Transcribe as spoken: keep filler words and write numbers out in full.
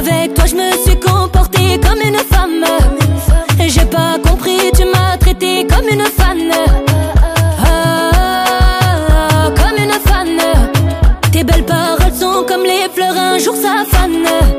Avec toi je me suis comportée comme une femme. J'ai pas compris, tu m'as traité comme une fan. Ah, comme une fan. Tes belles paroles sont comme les fleurs, un jour ça fane.